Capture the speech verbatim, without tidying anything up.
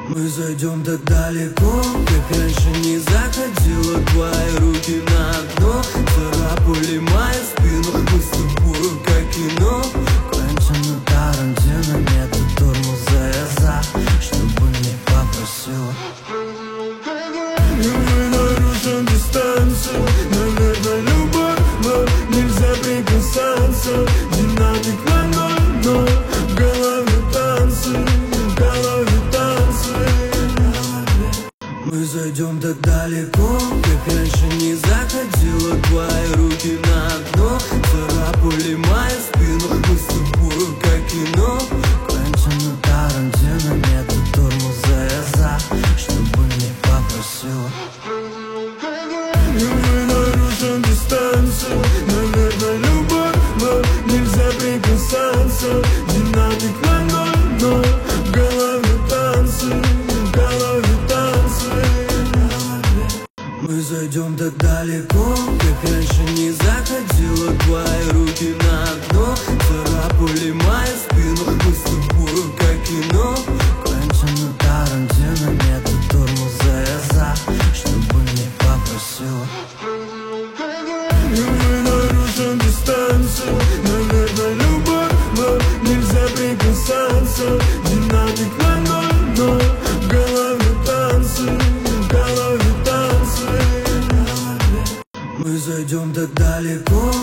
Мы зайдем так далеко, как раньше не заходила. Твои руки на окно царапали мою спину. Мы с тобою как кино. Квентина Тарантино, нету тормоза, я за, чтобы не попросила. И мы нарушим дистанцию. Наверное, любовь, но нельзя прикасаться. Динамик на ноль, но в голове танцы, в голове танцы. Мы зайдем так далеко, как раньше не заходила. Твои руки на окно царапали мою спину. Мы с тобою как кино. Квентина Тарантино, нету тормоза, я за, чтобы не попросила. И мы нарушим дистанцию. Наверное, любовь, но нельзя прикасаться. Динамик на ноль, но в голове танцы, в голове танцы. Мы зайдем так далеко, как раньше не заходила. Твои руки на окно царапали мою спину. Мы с тобою как кино. Квентина Тарантино, нету тормоза, я за, чтобы не попросила. И мы нарушим дистанцию. Наверное, любовь, но нельзя прикасаться. Динамик на ноль, но в голове танцы, в голове танцы. Мы зайдем так далеко,